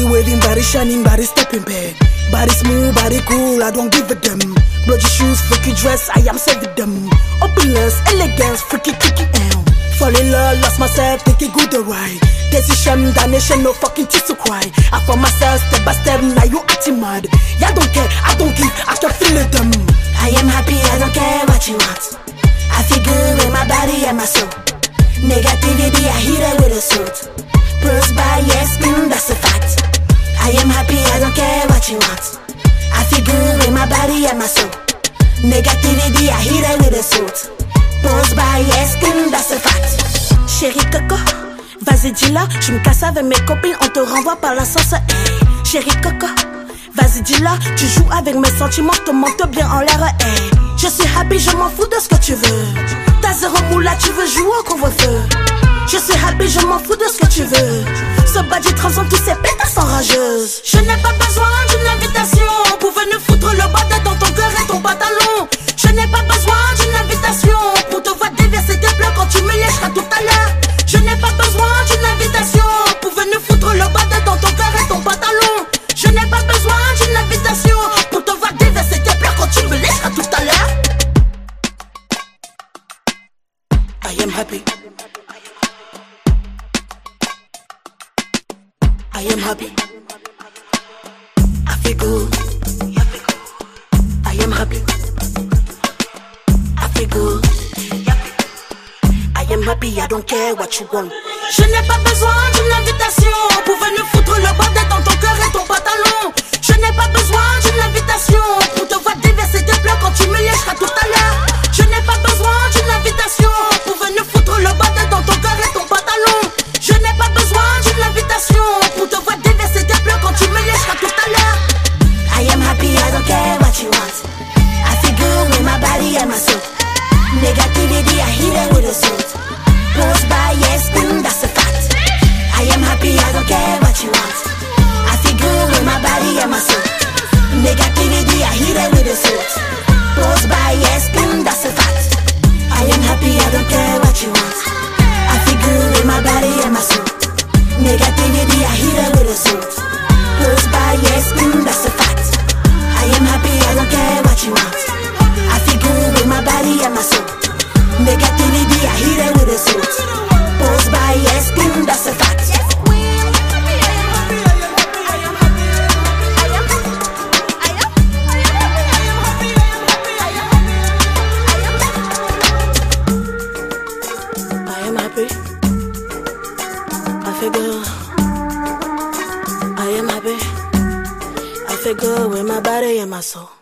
waving, body shining, body stepping back. Body smooth, body cool, I don't give a damn. Bloody shoes, freaky dress, I am saving them. Opulence, elegance, freaky kicky am. Fall in love, lost myself, take a good ride. Decision, damnation, no fucking tears to cry. I found myself step by step, now you acting mad. Yeah, I don't care, I don't give, I can feel it them. I am happy, I don't care what you want. I feel good with my body and my soul. Negativity, I hit it with a suit. Pros by yes, that's a fact. I am happy, I don't care what you want. I feel good with my body and my soul. Negativity, I hit it with a suit. Pros by yes, that's a fact. Chérie Coco, vas-y dis-la. Je me casse avec mes copines, on te renvoie par la sauce. Hey. Chérie Coco, vas-y dis-la. Tu joues avec mes sentiments, je te monte bien en l'air. Hey. Je suis happy, je m'en fous de ce que tu veux. T'as zéro moula, tu veux jouer au couvre-feu. Je suis happy, je m'en fous de ce que tu veux. Ce badge transforme tous ces pétasses en rageuses. Je n'ai pas besoin d'une invitation pour venir foutre le bordel dans ton cœur et ton pantalon. Je n'ai pas besoin d'une invitation pour te voir déverser tes pleurs quand tu me lècheras tout à l'heure. Je n'ai pas besoin d'une invitation pour venir foutre le bordel dans ton cœur et ton pantalon. Je n'ai pas besoin d'une invitation pour te voir déverser tes pleurs quand tu me lècheras tout à l'heure. I am happy. I am happy. I feel good. I am happy. I feel good. I am happy, I don't care what you want. Je n'ai pas besoin d'une invitation pour venir foutre le bordel dans ton cœur et ton pantalon. Je n'ai pas besoin d'une invitation pour te voir déverser tes pleurs quand tu me lècheras tout à l'heure. Je n'ai pas besoin d'une invitation pour venir foutre le bordel dans ton cœur et ton pantalon. Je n'ai pas besoin d'une invitation pour te voir déverser tes pleurs quand tu me lècheras tout à l'heure. I am happy, I don't care what you want. I feel good with my body and my soul. Negativity, I hit it with a suit. Pros by yes, that's a fact. I am happy, I don't care what you want. I feel good with my body and my soul. Negativity, I hit it with a suit. Pros by yes, that's a fact. I am happy, I don't care what you want. I feel good with my body and my soul. Negativity, I hit it with a suit. Pros by yes, that's a fact. I am happy, I don't care what you want. I feel good with my body and my soul. Negativity, I hit it with a suit. Pros by yes, that's a fact. I am happy. I feel good. I am happy. I feel good with my body and my soul.